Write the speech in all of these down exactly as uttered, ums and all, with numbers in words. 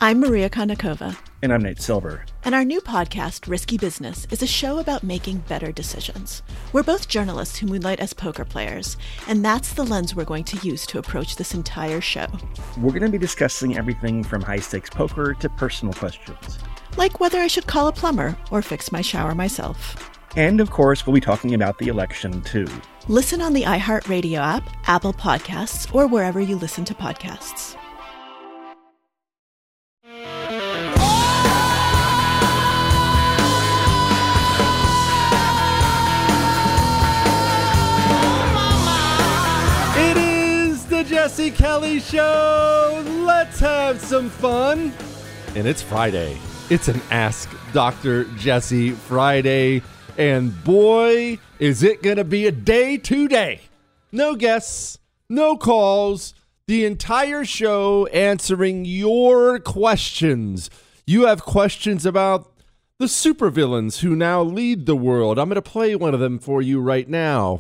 I'm Maria Konnikova. And I'm Nate Silver. And our new podcast, Risky Business, is a show about making better decisions. We're both journalists who moonlight as poker players, and that's the lens we're going to use to approach this entire show. We're going to be discussing everything from high-stakes poker to personal questions. Like whether I should call a plumber or fix my shower myself. And, of course, we'll be talking about the election, too. Listen on the iHeartRadio app, Apple Podcasts, or wherever you listen to podcasts. Jesse Kelly Show. Let's have some fun. And it's Friday. It's an Ask Doctor Jesse Friday. And boy, is it going to be a day today. No guests, no calls, the entire show answering your questions. You have questions about the supervillains who now lead the world. I'm going to play one of them for you right now.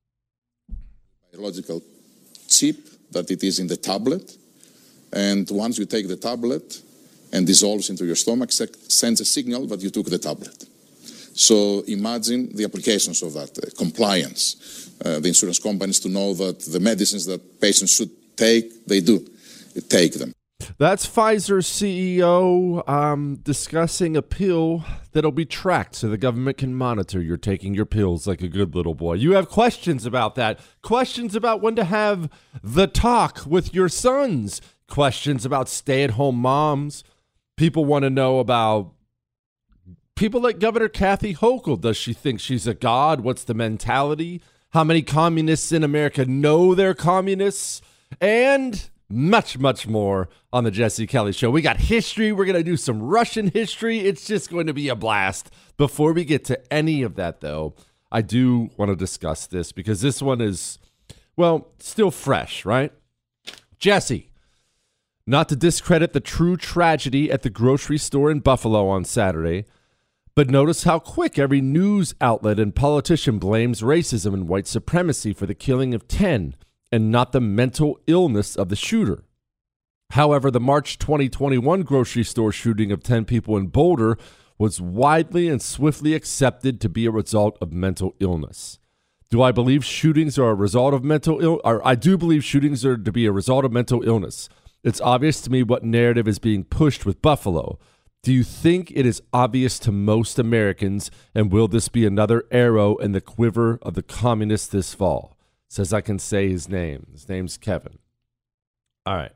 Biological chip that it is in the tablet, and once you take the tablet and dissolves into your stomach, sends a signal that you took the tablet. So imagine the applications of that, uh, compliance. Uh, the insurance companies to know that the medicines that patients should take, they do take them. That's Pfizer C E O um, discussing a pill that'll be tracked so the government can monitor you're taking your pills like a good little boy. You have questions about that. Questions about when to have the talk with your sons. Questions about stay-at-home moms. People want to know about people like Governor Kathy Hochul. Does she think she's a god? What's the mentality? How many communists in America know they're communists? And much, much more on the Jesse Kelly Show. We got history. We're going to do some Russian history. It's just going to be a blast. Before we get to any of that, though, I do want to discuss this because this one is, well, still fresh, right? Jesse, not to discredit the true tragedy at the grocery store in Buffalo on Saturday, but notice how quick every news outlet and politician blames racism and white supremacy for the killing of ten and not the mental illness of the shooter. However, the March twenty twenty-one grocery store shooting of ten people in Boulder was widely and swiftly accepted to be a result of mental illness. Do I believe shootings are a result of mental illness? Or I do believe shootings are to be a result of mental illness. It's obvious to me what narrative is being pushed with Buffalo. Do you think it is obvious to most Americans, and will this be another arrow in the quiver of the communists this fall? Says I can say his name. His name's Kevin. All right.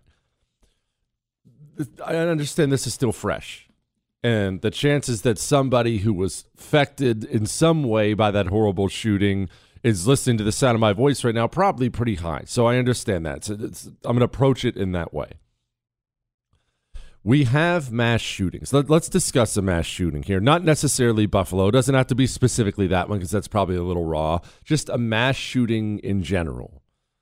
I understand this is still fresh. And the chances that somebody who was affected in some way by that horrible shooting is listening to the sound of my voice right now, probably pretty high. So I understand that. So it's, I'm going to approach it in that way. We have mass shootings. Let, let's discuss a mass shooting here. Not necessarily Buffalo. It doesn't have to be specifically that one because that's probably a little raw. Just a mass shooting in general.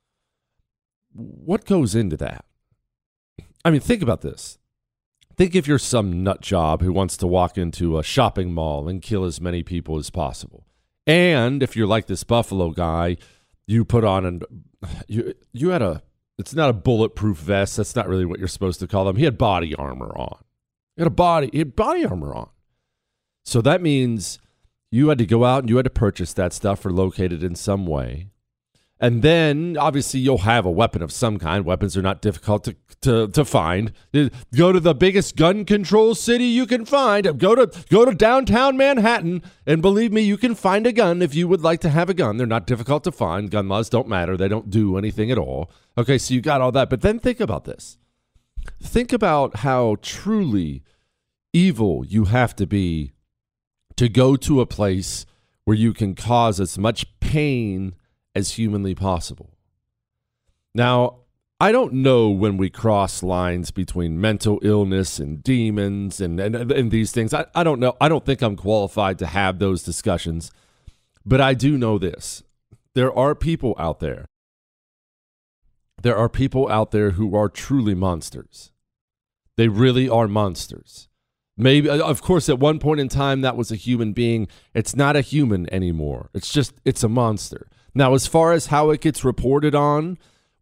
What goes into that? I mean, think about this. Think if you're some nut job who wants to walk into a shopping mall and kill as many people as possible. And if you're like this Buffalo guy, you put on and you you had a It's not a bulletproof vest. That's not really what you're supposed to call them. He had body armor on. He had a body, he had body armor on. So that means you had to go out and you had to purchase that stuff or locate it in some way. And then, obviously, you'll have a weapon of some kind. Weapons are not difficult to, to, to find. Go to the biggest gun control city you can find. Go to go to downtown Manhattan, and believe me, you can find a gun if you would like to have a gun. They're not difficult to find. Gun laws don't matter. They don't do anything at all. Okay, so you got all that. But then think about this. Think about how truly evil you have to be to go to a place where you can cause as much pain as humanly possible. Now, I don't know when we cross lines between mental illness and demons and, and, and these things. I, I don't know. I don't think I'm qualified to have those discussions. But I do know this. There are people out there. There are people out there who are truly monsters. They really are monsters. Maybe, of course, at one point in time, that was a human being. It's not a human anymore. It's just, it's a monster. Now, as far as how it gets reported on,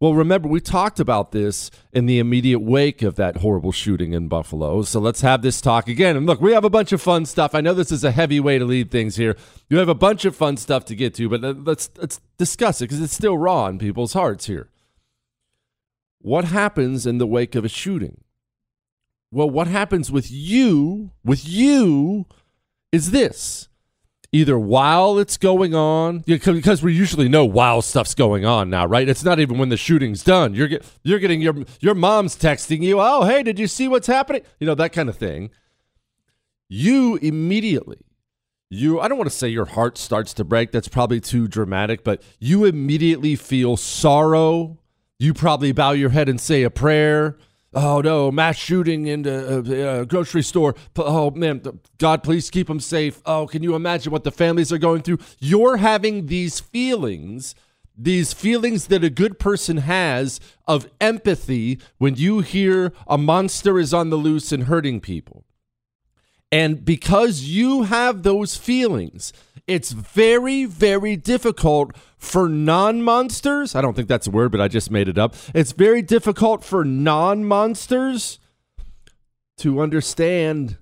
Well, remember, we talked about this in the immediate wake of that horrible shooting in Buffalo. So let's have this talk again. And look, we have a bunch of fun stuff. I know this is a heavy way to lead things here. You have a bunch of fun stuff to get to, but let's let's discuss it because it's still raw in people's hearts here. What happens in the wake of a shooting? Well, what happens with you, with you, is this. Either while it's going on, because we usually know while stuff's going on now, right? It's not even when the shooting's done. You're get, you're getting your your mom's texting you, oh, hey, did you see what's happening? You know, that kind of thing. You immediately, you I don't want to say your heart starts to break. That's probably too dramatic, but you immediately feel sorrow. You probably bow your head and say a prayer. Oh, no, mass shooting in a, a grocery store. Oh, man, God, please keep them safe. Oh, can you imagine what the families are going through? You're having these feelings, these feelings that a good person has of empathy when you hear a monster is on the loose and hurting people. And because you have those feelings, it's very, very difficult for non-monsters. I don't think that's a word, but I just made it up. It's very difficult for non-monsters to understand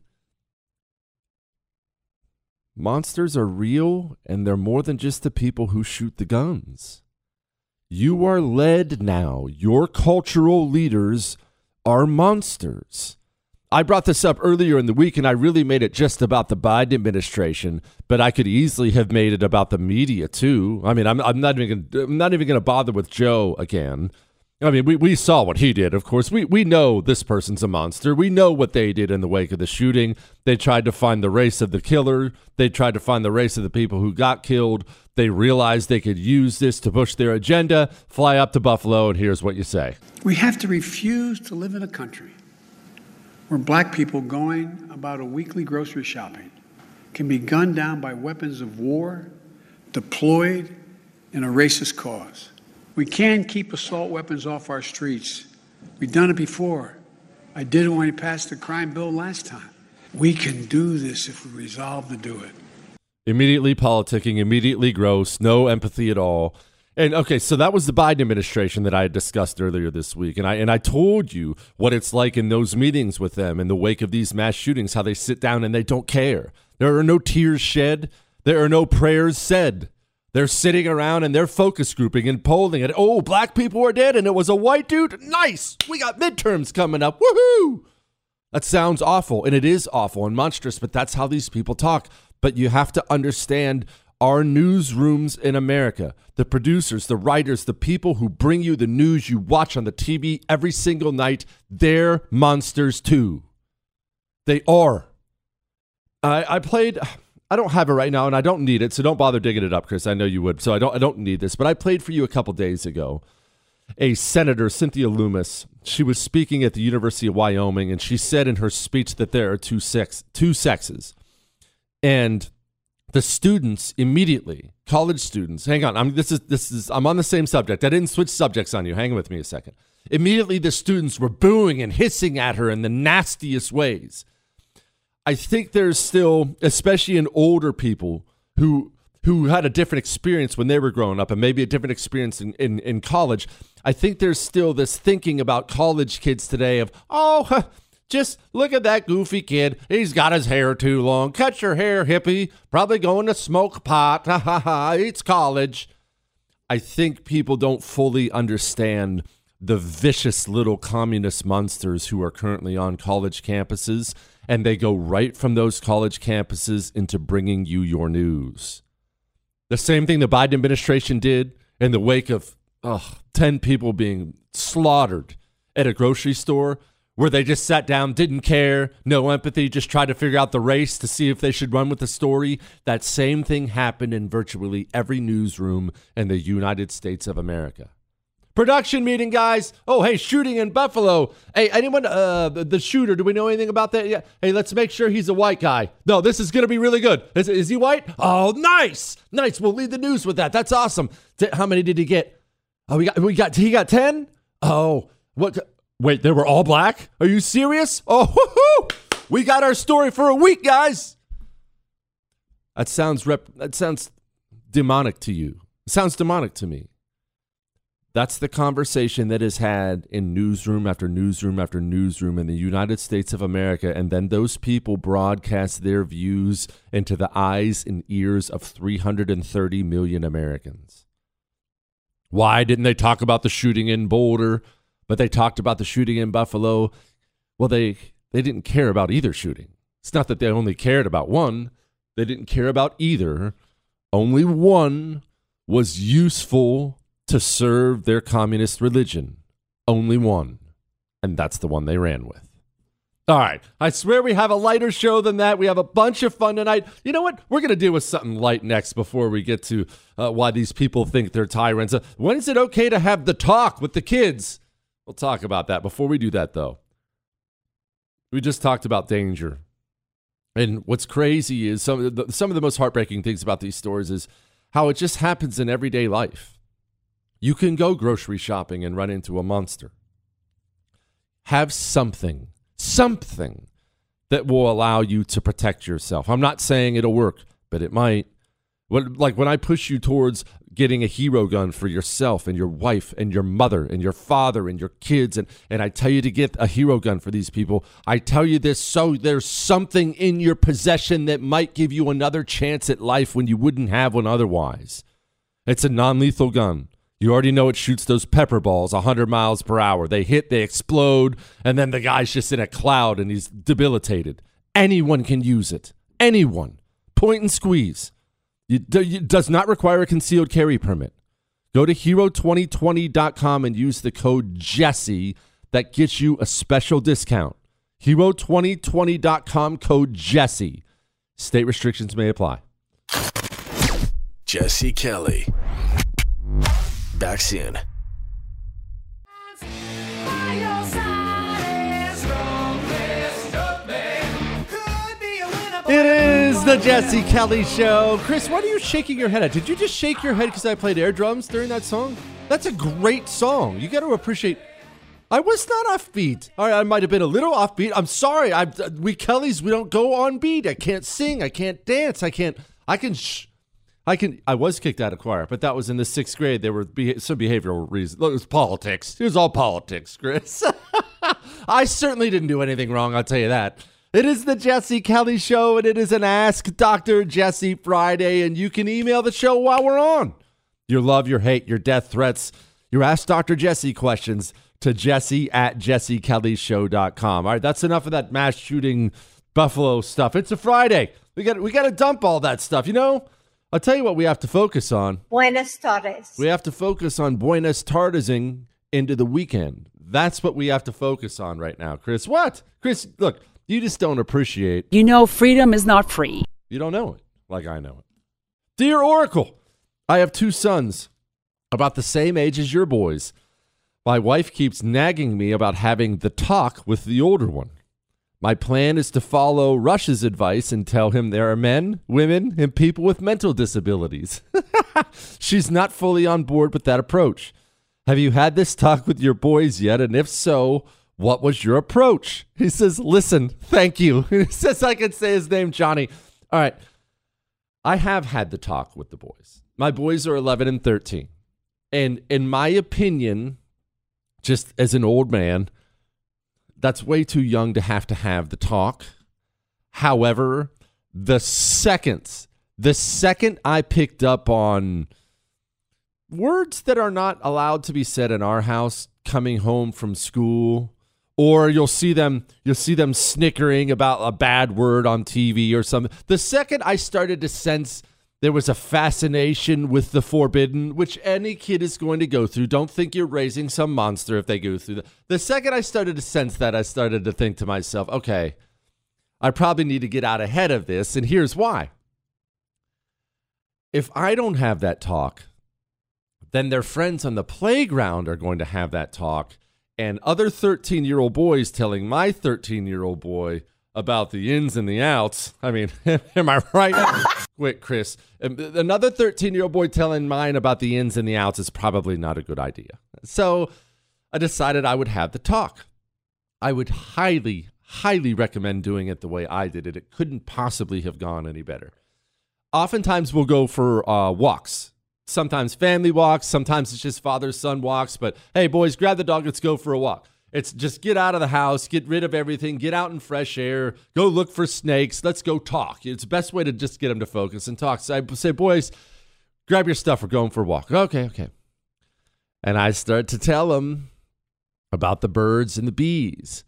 monsters are real and they're more than just the people who shoot the guns. You are led now. Your cultural leaders are monsters. I brought this up earlier in the week, and I really made it just about the Biden administration, but I could easily have made it about the media too. I mean, I'm, I'm not even gonna, I'm not even going to bother with Joe again. I mean, we, we saw what he did, of course. We we know this person's a monster. We know what they did in the wake of the shooting. They tried to find the race of the killer. They tried to find the race of the people who got killed. They realized they could use this to push their agenda, fly up to Buffalo, and here's what you say. We have to refuse to live in a country where black people going about a weekly grocery shopping can be gunned down by weapons of war deployed in a racist cause. We can keep assault weapons off our streets. We've done it before. I did it when we passed the crime bill last time. We can do this if we resolve to do it. Immediately politicking, immediately gross, no empathy at all. And okay, so that was the Biden administration that I had discussed earlier this week. And I and I told you what it's like in those meetings with them in the wake of these mass shootings, how they sit down and they don't care. There are no tears shed. There are no prayers said. They're sitting around and they're focus grouping and polling and, oh, black people are dead and it was a white dude. Nice. We got midterms coming up. Woohoo. That sounds awful, and it is awful and monstrous, but that's how these people talk. But you have to understand our newsrooms in America, the producers, the writers, the people who bring you the news you watch on the T V every single night, they're monsters too. They are. I, I played, I don't have it right now and I don't need it, so don't bother digging it up, Chris. I know you would, so I don't I don't need this. But I played for you a couple days ago. A senator, Cynthia Loomis, she was speaking at the University of Wyoming, and she said in her speech that there are two sex, two sexes. And the students immediately, college students, hang on, I'm this is this is I'm on the same subject. I didn't switch subjects on you. Hang with me a second. Immediately the students were booing and hissing at her in the nastiest ways. I think there's still, especially in older people who who had a different experience when they were growing up and maybe a different experience in, in, in college, I think there's still this thinking about college kids today of, oh, huh, just look at that goofy kid. He's got his hair too long. Cut your hair, hippie. Probably going to smoke pot. Ha ha ha. It's college. I think people don't fully understand the vicious little communist monsters who are currently on college campuses, and they go right from those college campuses into bringing you your news. The same thing the Biden administration did in the wake of ugh, ten people being slaughtered at a grocery store, where they just sat down, didn't care, no empathy, just tried to figure out the race to see if they should run with the story. That same thing happened in virtually every newsroom in the United States of America. Production meeting, guys. Oh, hey, shooting in Buffalo. Hey, anyone, uh, the, the shooter, do we know anything about that yet? Hey, let's make sure he's a white guy. No, this is going to be really good. Is, is he white? Oh, nice. Nice. We'll lead the news with that. That's awesome. How many did he get? Oh, we got, we got, he got ten? Oh, what? Wait, they were all black? Are you serious? Oh, woohoo! We got our story for a week, guys. That sounds rep, that sounds demonic to you. It sounds demonic to me. That's the conversation that is had in newsroom after newsroom after newsroom in the United States of America, and then those people broadcast their views into the eyes and ears of three hundred thirty million Americans. Why didn't they talk about the shooting in Boulder, but they talked about the shooting in Buffalo? Well, they, they didn't care about either shooting. It's not that they only cared about one. They didn't care about either. Only one was useful to serve their communist religion. Only one. And that's the one they ran with. All right. I swear we have a lighter show than that. We have a bunch of fun tonight. You know what? We're going to deal with something light next before we get to uh, why these people think they're tyrants. Uh, when is it okay to have the talk with the kids? We'll talk about that. Before we do that, though, we just talked about danger. And what's crazy is some of the, some of the most heartbreaking things about these stories is how it just happens in everyday life. You can go grocery shopping and run into a monster. Have something, something that will allow you to protect yourself. I'm not saying it'll work, but it might. When, like when I push you towards getting a hero gun for yourself and your wife and your mother and your father and your kids, and, and I tell you to get a hero gun for these people, I tell you this so there's something in your possession that might give you another chance at life when you wouldn't have one otherwise. It's a non-lethal gun. You already know it shoots those pepper balls one hundred miles per hour. They hit, they explode, and then the guy's just in a cloud and he's debilitated. Anyone can use it. Anyone. Point and squeeze. It does not require a concealed carry permit. Go to hero twenty twenty dot com and use the code Jesse. That gets you a special discount. hero twenty twenty dot com, code Jesse. State restrictions may apply. Jesse Kelly. Back soon. It is the Jesse Kelly Show. Chris, what are you shaking your head at? Did you just shake your head because I played air drums during that song? That's a great song. You got to appreciate. I was not offbeat. All right, I might have been a little offbeat. I'm sorry. I we Kellys, we don't go on beat. I can't sing. I can't dance. I can't. I can. Sh- I can. I was kicked out of choir, but that was in the sixth grade. There were be- some behavioral reasons. Look, it was politics. It was all politics, Chris. I certainly didn't do anything wrong. I'll tell you that. It is the Jesse Kelly Show, and it is an Ask Doctor Jesse Friday, and you can email the show while we're on. Your love, your hate, your death threats, your Ask Doctor Jesse questions to Jesse at jesse kelly show dot com. All right, that's enough of that mass shooting Buffalo stuff. It's a Friday. We got we got to dump all that stuff, you know? I'll tell you what we have to focus on. Buenas tardes. We have to focus on Buenas Tardesing into the weekend. That's what we have to focus on right now, Chris. What? Chris, look. You just don't appreciate. You know, freedom is not free. You don't know it like I know it. Dear Oracle, I have two sons about the same age as your boys. My wife keeps nagging me about having the talk with the older one. My plan is to follow Rush's advice and tell him there are men, women, and people with mental disabilities. She's not fully on board with that approach. Have you had this talk with your boys yet? And if so, what was your approach? He says, listen, thank you. He says I can say his name, Johnny. All right. I have had the talk with the boys. My boys are eleven and thirteen. And in my opinion, just as an old man, that's way too young to have to have the talk. However, the second, the second I picked up on words that are not allowed to be said in our house coming home from school, or you'll see them you'll see them snickering about a bad word on T V or something. The second I started to sense there was a fascination with the forbidden, which any kid is going to go through. Don't think you're raising some monster if they go through that. The second I started to sense that, I started to think to myself, okay, I probably need to get out ahead of this, and here's why. If I don't have that talk, then their friends on the playground are going to have that talk, and other thirteen-year-old boys telling my thirteen-year-old boy about the ins and the outs. I mean, am I right? Quick, Chris. Another thirteen-year-old boy telling mine about the ins and the outs is probably not a good idea. So I decided I would have the talk. I would highly, highly recommend doing it the way I did it. It couldn't possibly have gone any better. Oftentimes we'll go for uh, walks sometimes family walks, sometimes it's just father-son walks. But hey, boys, grab the dog. Let's go for a walk. It's just get out of the house, get rid of everything, get out in fresh air, go look for snakes. Let's go talk. It's the best way to just get them to focus and talk. So I say, boys, grab your stuff. We're going for a walk. Okay, okay. And I start to tell them about the birds and the bees.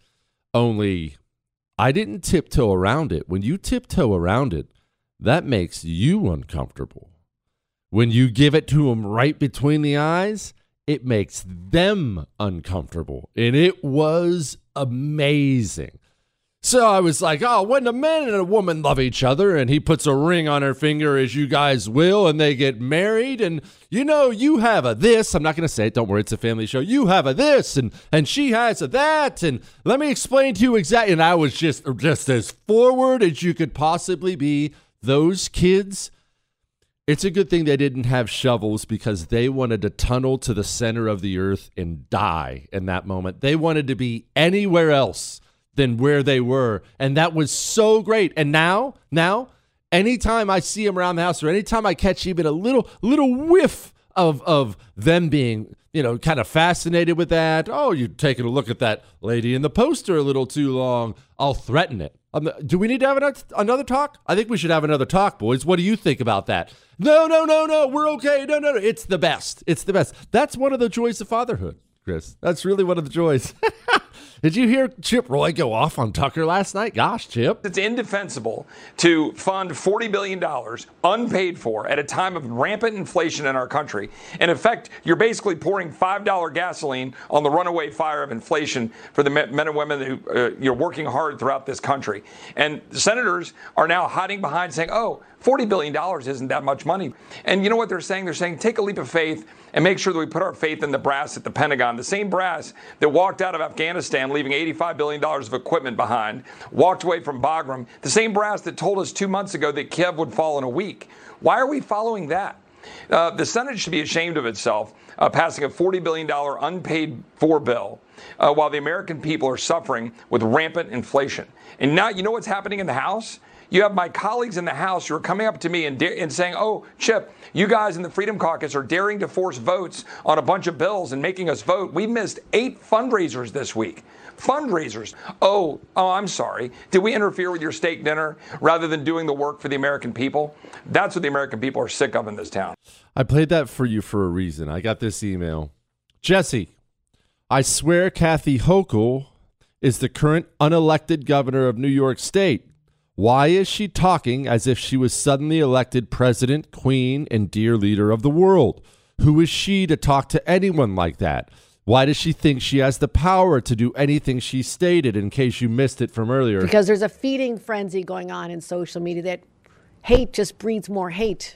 Only I didn't tiptoe around it. When you tiptoe around it, that makes you uncomfortable. When you give it to them right between the eyes, it makes them uncomfortable. And it was amazing. So I was like, oh, when a man and a woman love each other and he puts a ring on her finger, as you guys will, and they get married, and you know, you have a this. I'm not going to say it. Don't worry. It's a family show. You have a this, and and she has a that. And let me explain to you exactly. And I was just, just as forward as you could possibly be. Those kids, it's a good thing they didn't have shovels, because they wanted to tunnel to the center of the earth and die in that moment. They wanted to be anywhere else than where they were. And that was so great. And now, now, anytime I see them around the house, or anytime I catch even a little, little whiff of, of them being, you know, kind of fascinated with that. Oh, you're taking a look at that lady in the poster a little too long. I'll threaten it. Um, do we need to have another, another talk? I think we should have another talk, boys. What do you think about that? No, no, no, no. We're okay. No, no, no. It's the best. It's the best. That's one of the joys of fatherhood, Chris. That's really one of the joys. Did you hear Chip Roy go off on Tucker last night? Gosh, Chip. It's indefensible to fund forty billion dollars unpaid for at a time of rampant inflation in our country. In effect, you're basically pouring five dollars gasoline on the runaway fire of inflation for the men and women who uh, you're working hard throughout this country. And the senators are now hiding behind saying, oh, forty billion dollars isn't that much money. And you know what they're saying? They're saying, take a leap of faith and make sure that we put our faith in the brass at the Pentagon. The same brass that walked out of Afghanistan, leaving eighty-five billion dollars of equipment behind, walked away from Bagram. The same brass that told us two months ago that Kiev would fall in a week. Why are we following that? Uh, the Senate should be ashamed of itself, uh, passing a forty billion dollars unpaid for bill, uh, while the American people are suffering with rampant inflation. And now, you know what's happening in the House? You have my colleagues in the House who are coming up to me and, da- and saying, oh, Chip, you guys in the Freedom Caucus are daring to force votes on a bunch of bills and making us vote. We missed eight fundraisers this week. Fundraisers. Oh, oh, I'm sorry. Did we interfere with your steak dinner rather than doing the work for the American people? That's what the American people are sick of in this town. I played that for you for a reason. I got this email. Jesse, I swear Kathy Hochul is the current unelected governor of New York State. Why is she talking as if she was suddenly elected president, queen, and dear leader of the world? Who is she to talk to anyone like that? Why does she think she has the power to do anything she stated, in case you missed it from earlier? Because there's a feeding frenzy going on in social media that hate just breeds more hate.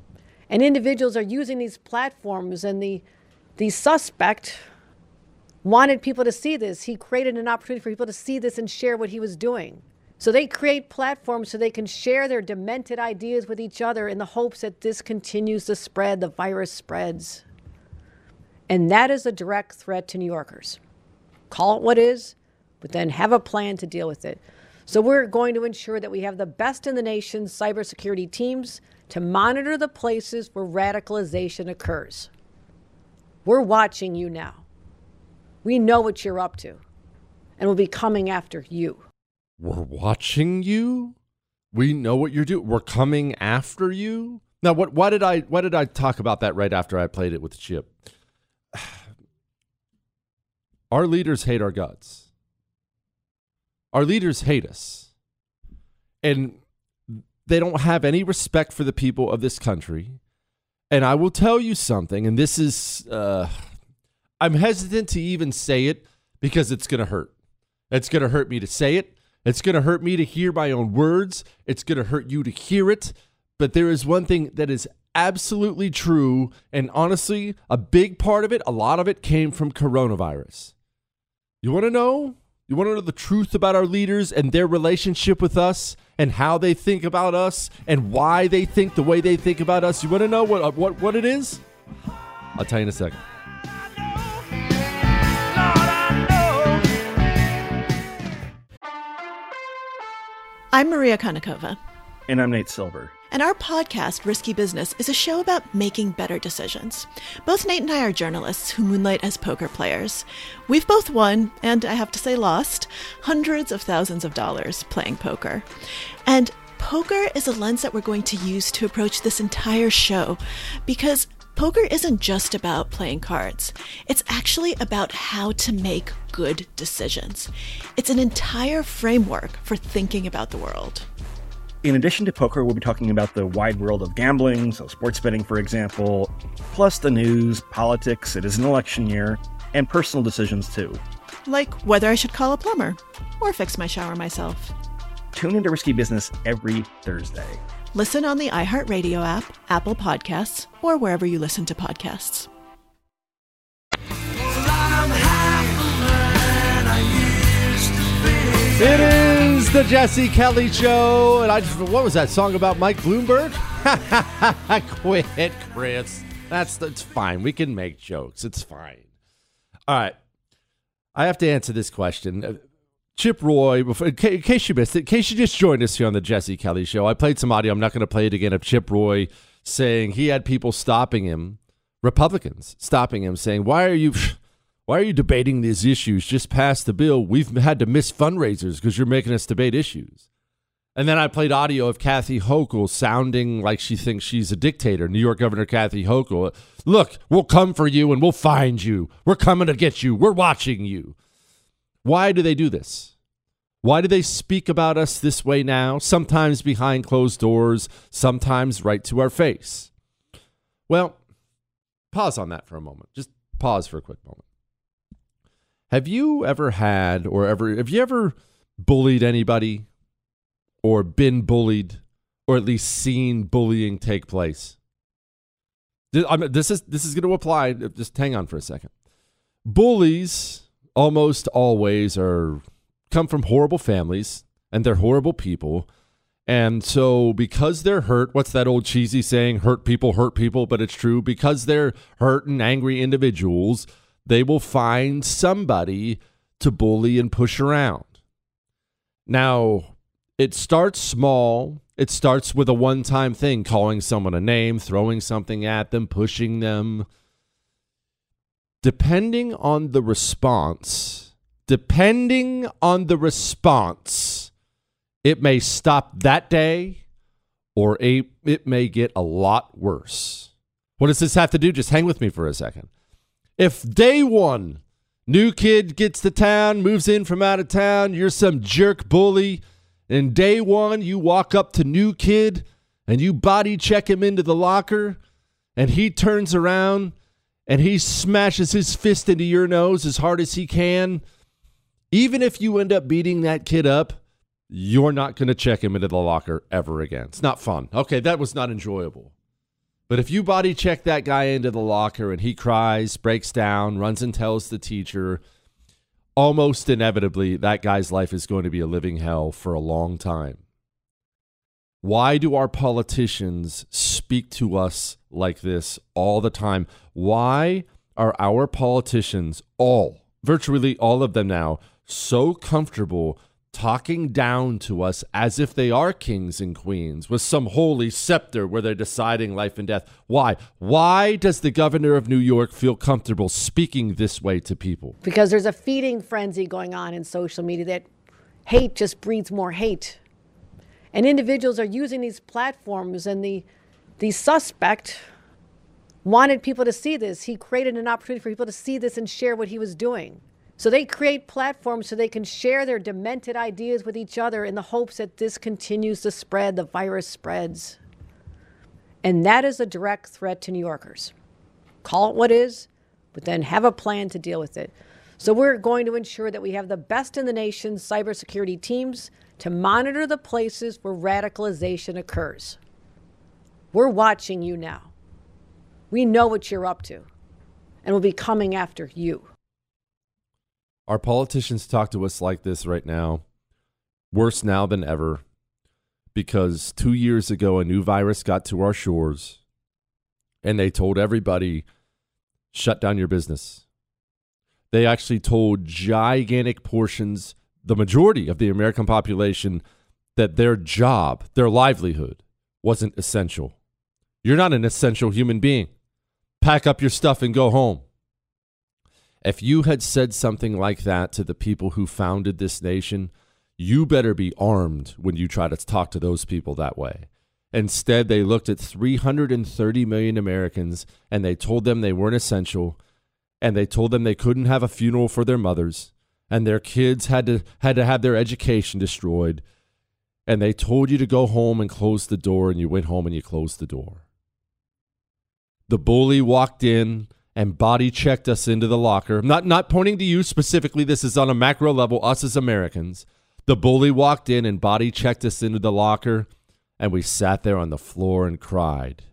And individuals are using these platforms, and the, the suspect wanted people to see this. He created an opportunity for people to see this and share what he was doing. So they create platforms so they can share their demented ideas with each other in the hopes that this continues to spread, the virus spreads. And that is a direct threat to New Yorkers. Call it what is, but then have a plan to deal with it. So we're going to ensure that we have the best in the nation's cybersecurity teams to monitor the places where radicalization occurs. We're watching you now. We know what you're up to, and we'll be coming after you. We're watching you. We know what you're doing. We're coming after you. Now, what? Why did I? Why did I talk about that right after I played it with Chip? Our leaders hate our guts. Our leaders hate us, and they don't have any respect for the people of this country. And I will tell you something. And this is, uh, I'm hesitant to even say it because it's going to hurt. It's going to hurt me to say it. It's going to hurt me to hear my own words. It's going to hurt you to hear it. But there is one thing that is absolutely true. And honestly, a big part of it, a lot of it came from coronavirus. You want to know? You want to know the truth about our leaders and their relationship with us and how they think about us and why they think the way they think about us? You want to know what what, what it is? I'll tell you in a second. I'm Maria Konnikova. And I'm Nate Silver. And our podcast, Risky Business, is a show about making better decisions. Both Nate and I are journalists who moonlight as poker players. We've both won, and I have to say lost, hundreds of thousands of dollars playing poker. And poker is a lens that we're going to use to approach this entire show, because poker isn't just about playing cards. It's actually about how to make good decisions. It's an entire framework for thinking about the world. In addition to poker, we'll be talking about the wide world of gambling, so sports betting, for example, plus the news, politics, it is an election year, and personal decisions, too. Like whether I should call a plumber or fix my shower myself. Tune into Risky Business every Thursday. Listen on the iHeartRadio app, Apple Podcasts, or wherever you listen to podcasts. It is the Jesse Kelly Show, and I just, what was that song about Mike Bloomberg? Quit, Chris. That's that's fine. We can make jokes. It's fine. All right. I have to answer this question. Chip Roy, before, in case you missed it, in case you just joined us here on the Jesse Kelly Show, I played some audio. I'm not going to play it again of Chip Roy saying he had people stopping him, Republicans stopping him, saying, why are you... Why are you debating these issues? Just pass the bill. We've had to miss fundraisers because you're making us debate issues. And then I played audio of Kathy Hochul sounding like she thinks she's a dictator. New York Governor Kathy Hochul. Look, we'll come for you and we'll find you. We're coming to get you. We're watching you. Why do they do this? Why do they speak about us this way now? Sometimes behind closed doors, sometimes right to our face. Well, pause on that for a moment. Just pause for a quick moment. Have you ever had or ever, have you ever bullied anybody or been bullied or at least seen bullying take place? This is, this is going to apply. Just hang on for a second. Bullies almost always are come from horrible families and they're horrible people. And so because they're hurt, what's that old cheesy saying? Hurt people, hurt people, but it's true. Because they're hurt and angry individuals, they will find somebody to bully and push around. Now, it starts small. It starts with a one-time thing, calling someone a name, throwing something at them, pushing them. Depending on the response, depending on the response, it may stop that day or a, it may get a lot worse. What does this have to do? Just hang with me for a second. If day one, new kid gets to town, moves in from out of town, you're some jerk bully, and day one you walk up to new kid and you body check him into the locker, and he turns around and he smashes his fist into your nose as hard as he can, even if you end up beating that kid up, you're not going to check him into the locker ever again. It's not fun. Okay, that was not enjoyable. But if you body check that guy into the locker and he cries, breaks down, runs and tells the teacher, almost inevitably that guy's life is going to be a living hell for a long time. Why do our politicians speak to us like this all the time? Why are our politicians, all, virtually all of them now, so comfortable talking down to us as if they are kings and queens with some holy scepter where they're deciding life and death? Why? Why does the governor of New York feel comfortable speaking this way to people? Because there's a feeding frenzy going on in social media that hate just breeds more hate. And individuals are using these platforms, and the, the suspect wanted people to see this. He created an opportunity for people to see this and share what he was doing. So they create platforms so they can share their demented ideas with each other in the hopes that this continues to spread, the virus spreads. And that is a direct threat to New Yorkers. Call it what is, but then have a plan to deal with it. So we're going to ensure that we have the best in the nation cybersecurity teams to monitor the places where radicalization occurs. We're watching you now. We know what you're up to, and we'll be coming after you. Our politicians talk to us like this right now, worse now than ever, because two years ago a new virus got to our shores, and they told everybody, shut down your business. They actually told gigantic portions, the majority of the American population, that their job, their livelihood, wasn't essential. You're not an essential human being. Pack up your stuff and go home. If you had said something like that to the people who founded this nation, you better be armed when you try to talk to those people that way. Instead, they looked at three hundred thirty million Americans and they told them they weren't essential, and they told them they couldn't have a funeral for their mothers, and their kids had to had to have their education destroyed, and they told you to go home and close the door, and you went home and you closed the door. The bully walked in and body checked us into the locker. I'm not, not pointing to you specifically. This is on a macro level, us as Americans. The bully walked in and body checked us into the locker, and we sat there on the floor and cried.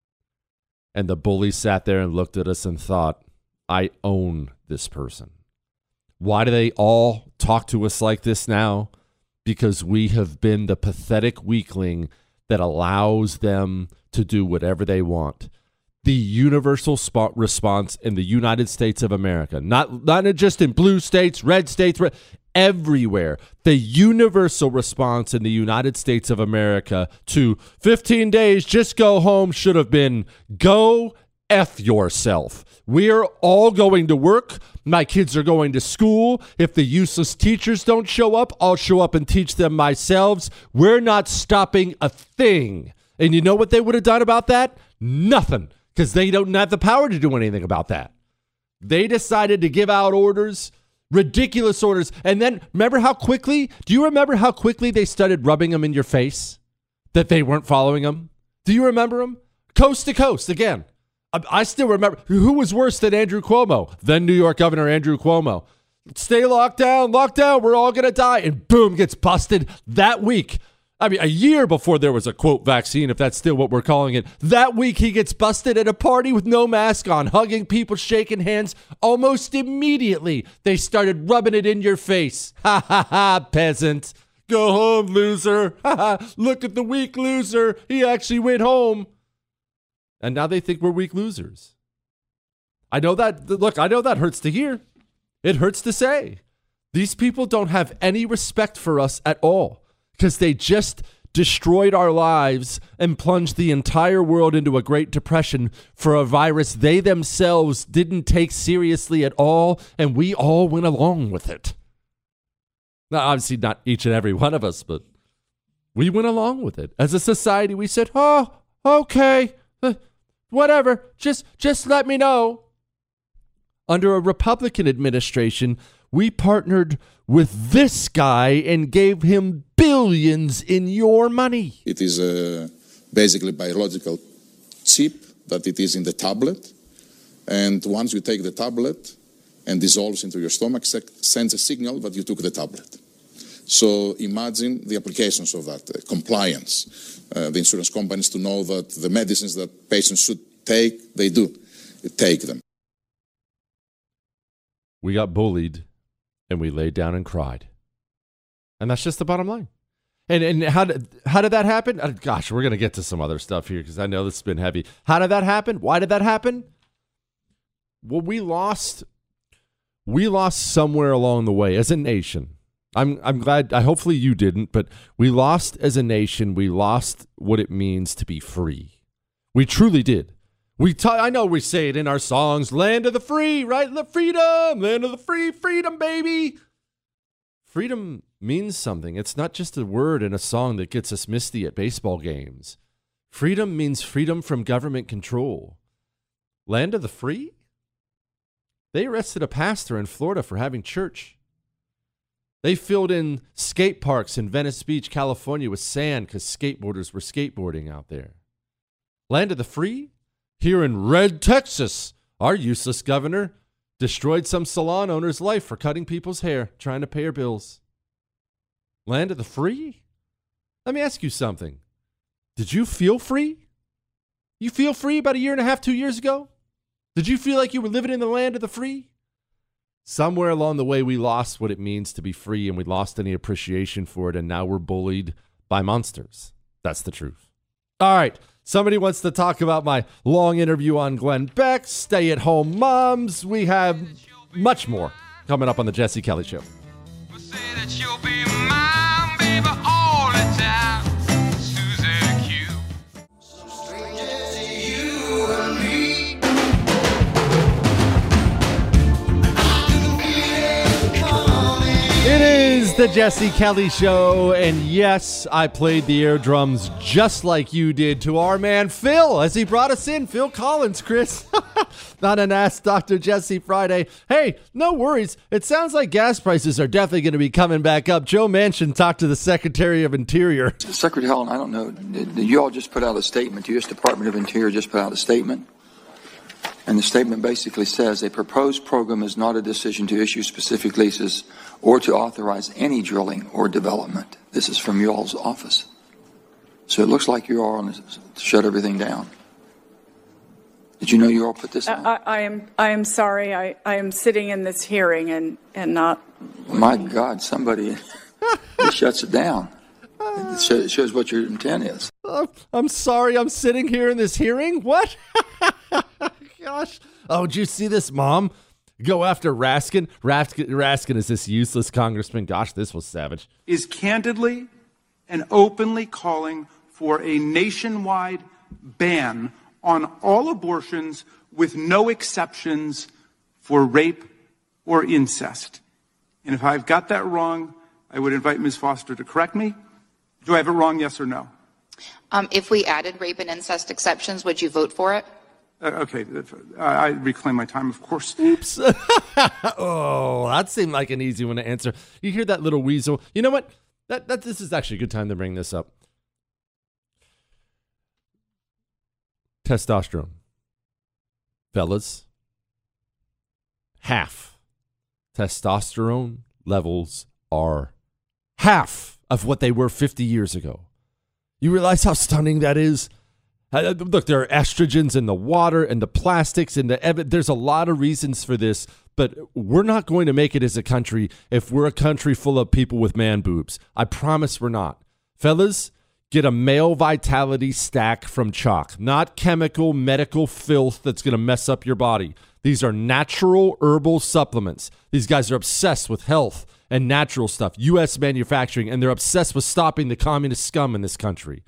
And the bully sat there and looked at us and thought, I own this person. Why do they all talk to us like this now? Because we have been the pathetic weakling that allows them to do whatever they want. The universal spot response in the United States of America, not, not just in blue states, red states, red, everywhere. The universal response in the United States of America to fifteen days, just go home, should have been go F yourself. We are all going to work. My kids are going to school. If the useless teachers don't show up, I'll show up and teach them myself. We're not stopping a thing. And you know what they would have done about that? Nothing. Because they don't have the power to do anything about that. They decided to give out orders, ridiculous orders. And then remember how quickly, do you remember how quickly they started rubbing them in your face? That they weren't following them? Do you remember them? Coast to coast, again. I, I still remember. Who was worse than Andrew Cuomo? Then New York Governor Andrew Cuomo. Stay locked down, locked down, we're all going to die. And boom, gets busted that week. I mean, a year before there was a, quote, vaccine, if that's still what we're calling it. That week, he gets busted at a party with no mask on, hugging people, shaking hands. Almost immediately, they started rubbing it in your face. Ha, ha, ha, peasant. Go home, loser. Ha, ha. Look at the weak loser. He actually went home. And now they think we're weak losers. I know that, look, I know that hurts to hear. It hurts to say. These people don't have any respect for us at all. Because they just destroyed our lives and plunged the entire world into a Great Depression for a virus they themselves didn't take seriously at all, and we all went along with it. Now, obviously not each and every one of us, but we went along with it. As a society, we said, oh, okay, uh, whatever, just, just let me know. Under a Republican administration, we partnered with this guy and gave him billions in your money. It is a basically biological chip that it is in the tablet. And once you take the tablet and dissolves into your stomach, sends a signal that you took the tablet. So imagine the applications of that, uh, compliance. Uh, the insurance companies to know that the medicines that patients should take, they do take them. We got bullied. And we laid down and cried. And that's just the bottom line. And and how did, how did that happen? Uh, gosh, we're going to get to some other stuff here because I know this has been heavy. How did that happen? Why did that happen? Well, we lost we lost somewhere along the way as a nation. I'm I'm glad, I hopefully you didn't, but we lost as a nation. We lost what it means to be free. We truly did. We t- I know we say it in our songs, land of the free, right? The freedom, land of the free, freedom, baby. Freedom means something. It's not just a word in a song that gets us misty at baseball games. Freedom means freedom from government control. Land of the free? They arrested a pastor in Florida for having church. They filled in skate parks in Venice Beach, California with sand because skateboarders were skateboarding out there. Land of the free? Here in Red, Texas, our useless governor destroyed some salon owner's life for cutting people's hair, trying to pay her bills. Land of the free? Let me ask you something. Did you feel free? You feel free about a year and a half, two years ago? Did you feel like you were living in the land of the free? Somewhere along the way, we lost what it means to be free, and we lost any appreciation for it, and now we're bullied by monsters. That's the truth. All right. Somebody wants to talk about my long interview on Glenn Beck, stay-at-home moms. We have much more coming up on the Jesse Kelly Show. the Jesse Kelly Show, and yes, I played the air drums just like you did to our man Phil as he brought us in. Phil Collins, Chris. Not an Ask Doctor Jesse Friday. Hey, no worries. It sounds like gas prices are definitely going to be coming back up. Joe Manchin talked to the Secretary of Interior. Secretary Helen, I don't know. Did, did you all just put out a statement? The U S Department of Interior just put out a statement. And the statement basically says a proposed program is not a decision to issue specific leases or to authorize any drilling or development. This is from you all's office. So it looks like you are on to shut everything down. Did you know you all put this out? I, I am I am sorry. I, I am sitting in this hearing and, and not. My God, somebody shuts it down. It shows what your intent is. Uh, I'm sorry, I'm sitting here in this hearing? What? Gosh. Oh, did you see this, Mom? Go after Raskin. Raskin. Raskin is this useless congressman. Gosh, this was savage. Is candidly and openly calling for a nationwide ban on all abortions with no exceptions for rape or incest. And if I've got that wrong, I would invite Miz Foster to correct me. Do I have it wrong, yes or no? Um, if we added rape and incest exceptions, would you vote for it? Uh, okay, I, I reclaim my time, of course. Oops. Oh, that seemed like an easy one to answer. You hear that little weasel? You know what? That that this is actually a good time to bring this up. Testosterone. Fellas, half. Testosterone levels are half of what they were fifty years ago. You realize how stunning that is? Uh, look, there are estrogens in the water and the plastics and the ev- there's a lot of reasons for this, but we're not going to make it as a country if we're a country full of people with man boobs. I promise we're not. Fellas, get a male vitality stack from Chalk, not chemical medical filth that's going to mess up your body. These are natural herbal supplements. These guys are obsessed with health and natural stuff, U S manufacturing, and they're obsessed with stopping the communist scum in this country.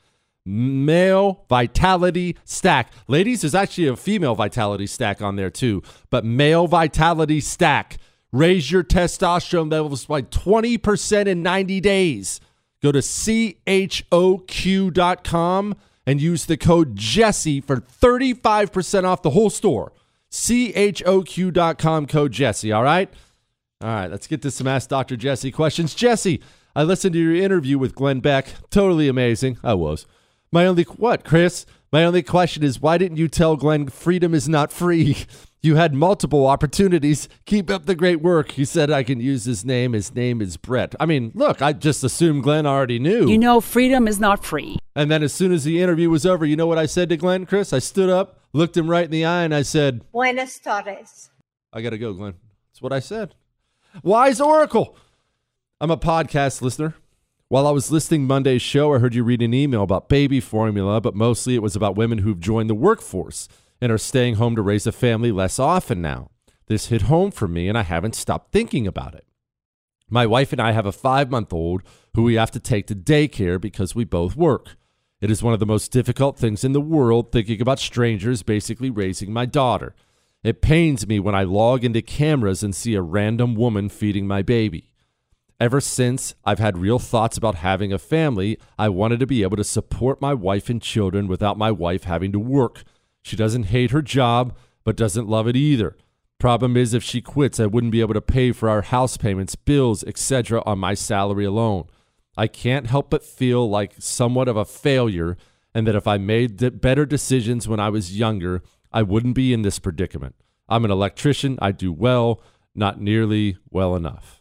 Male vitality stack. Ladies, there's actually a female vitality stack on there too, but male vitality stack. Raise your testosterone levels by twenty percent in ninety days. Go to C H O Q dot com and use the code Jesse for thirty-five percent off the whole store. C H O Q dot com, code Jesse, all right? All right, let's get to some Ask Doctor Jesse questions. Jesse, I listened to your interview with Glenn Beck. Totally amazing. I was. My only, what, Chris? My only question is, why didn't you tell Glenn freedom is not free? You had multiple opportunities. Keep up the great work. He said I can use his name. His name is Brett. I mean, look, I just assumed Glenn already knew. You know, freedom is not free. And then as soon as the interview was over, you know what I said to Glenn, Chris? I stood up, looked him right in the eye, and I said, Buenas tardes. I got to go, Glenn. That's what I said. Wise Oracle. I'm a podcast listener. While I was listening Monday's show, I heard you read an email about baby formula, but mostly it was about women who've joined the workforce and are staying home to raise a family less often now. This hit home for me, and I haven't stopped thinking about it. My wife and I have a five-month-old who we have to take to daycare because we both work. It is one of the most difficult things in the world thinking about strangers basically raising my daughter. It pains me when I log into cameras and see a random woman feeding my baby. Ever since I've had real thoughts about having a family, I wanted to be able to support my wife and children without my wife having to work. She doesn't hate her job, but doesn't love it either. Problem is, if she quits, I wouldn't be able to pay for our house payments, bills, et cetera on my salary alone. I can't help but feel like somewhat of a failure, and that if I made better decisions when I was younger, I wouldn't be in this predicament. I'm an electrician. I do well, not nearly well enough.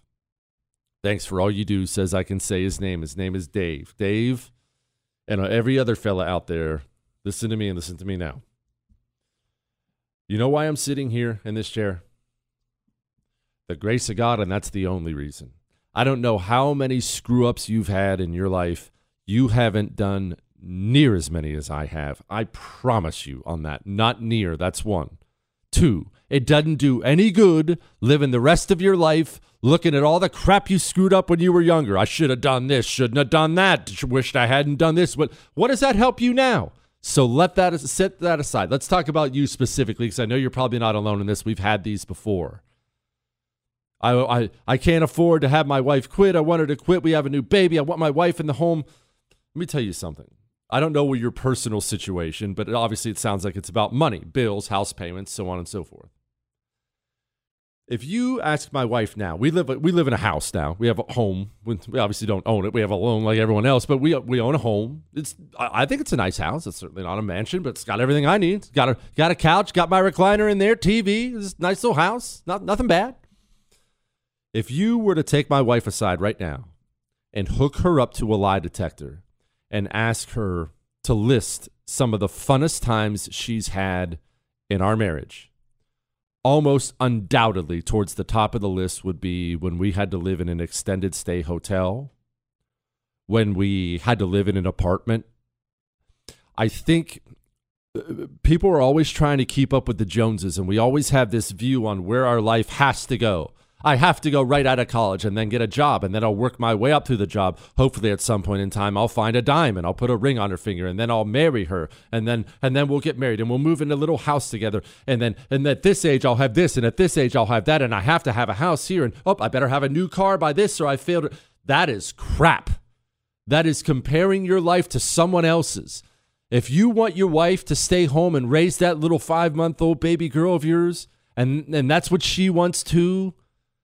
Thanks for all you do, says I can say his name. His name is Dave. Dave, and every other fella out there, listen to me and listen to me now. You know why I'm sitting here in this chair? The grace of God, and that's the only reason. I don't know how many screw-ups you've had in your life. You haven't done near as many as I have. I promise you on that. Not near. That's one. Two, it doesn't do any good living the rest of your life looking at all the crap you screwed up when you were younger. I should have done this, shouldn't have done that, wished I hadn't done this. But what does that help you now? So let that set that aside. Let's talk about you specifically, because I know you're probably not alone in this. We've had these before. I, I, I can't afford to have my wife quit. I want her to quit. We have a new baby. I want my wife in the home. Let me tell you something. I don't know your personal situation, but it, obviously it sounds like it's about money, bills, house payments, so on and so forth. If you ask my wife now, we live we live in a house now. We have a home. We obviously don't own it. We have a loan like everyone else, but we we own a home. It's I think it's a nice house. It's certainly not a mansion, but it's got everything I need. It's got a got a couch, got my recliner in there, T V. It's a nice little house. Not nothing bad. If you were to take my wife aside right now and hook her up to a lie detector and ask her to list some of the funnest times she's had in our marriage, almost undoubtedly towards the top of the list would be when we had to live in an extended stay hotel, when we had to live in an apartment. I think people are always trying to keep up with the Joneses, and we always have this view on where our life has to go. I have to go right out of college and then get a job, and then I'll work my way up through the job. Hopefully at some point in time, I'll find a dime and I'll put a ring on her finger, and then I'll marry her, and then and then we'll get married and we'll move in a little house together. And then and at this age, I'll have this, and at this age, I'll have that, and I have to have a house here, and oh, I better have a new car by this or I failed. That is crap. That is comparing your life to someone else's. If you want your wife to stay home and raise that little five-month-old baby girl of yours, and, and that's what she wants too,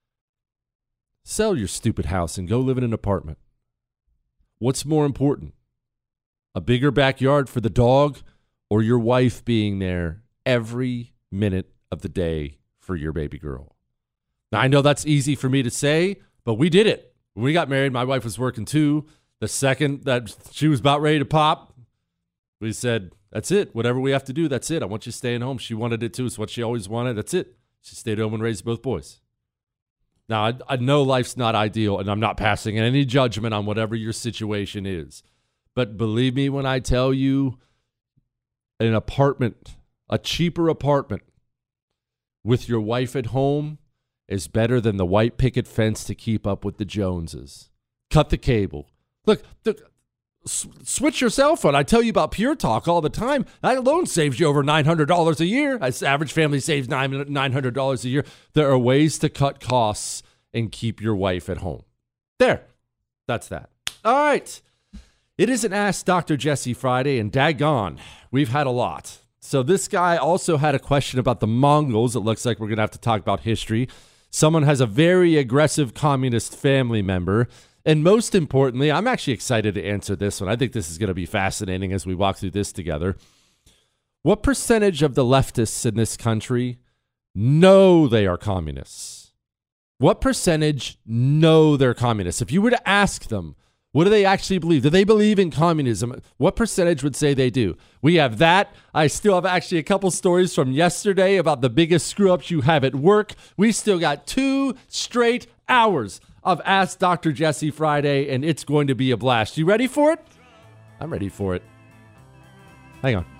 sell your stupid house and go live in an apartment. What's more important? A bigger backyard for the dog, or your wife being there every minute of the day for your baby girl? Now, I know that's easy for me to say, but we did it. When we got married, my wife was working too. The second that she was about ready to pop, we said, that's it. Whatever we have to do, that's it. I want you staying home. She wanted it too. It's what she always wanted. That's it. She stayed home and raised both boys. Now, I, I know life's not ideal, and I'm not passing any judgment on whatever your situation is. But believe me when I tell you, an apartment, a cheaper apartment with your wife at home is better than the white picket fence to keep up with the Joneses. Cut the cable. Look, look s- switch your cell phone. I tell you about Pure Talk all the time. That alone saves you over nine hundred dollars a year. As average family saves nine hundred dollars a year. There are ways to cut costs and keep your wife at home. There. That's that. All right. It is an Ask Doctor Jesse Friday, and daggone, we've had a lot. So this guy also had a question about the Mongols. It looks like we're going to have to talk about history. Someone has a very aggressive communist family member. And most importantly, I'm actually excited to answer this one. I think this is going to be fascinating as we walk through this together. What percentage of the leftists in this country know they are communists? What percentage know they're communists? If you were to ask them, what do they actually believe? Do they believe in communism? What percentage would say they do? We have that. I still have actually a couple stories from yesterday about the biggest screw-ups you have at work. We still got two straight hours of Ask Doctor Jesse Friday, and it's going to be a blast. You ready for it? I'm ready for it. Hang on.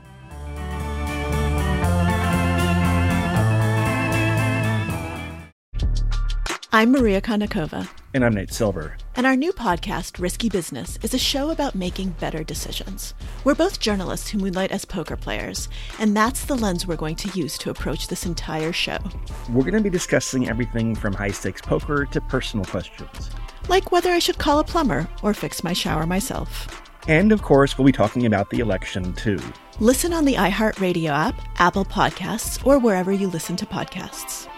I'm Maria Konnikova. And I'm Nate Silver. And our new podcast, Risky Business, is a show about making better decisions. We're both journalists who moonlight as poker players, and that's the lens we're going to use to approach this entire show. We're going to be discussing everything from high-stakes poker to personal questions. Like whether I should call a plumber or fix my shower myself. And, of course, we'll be talking about the election, too. Listen on the iHeartRadio app, Apple Podcasts, or wherever you listen to podcasts.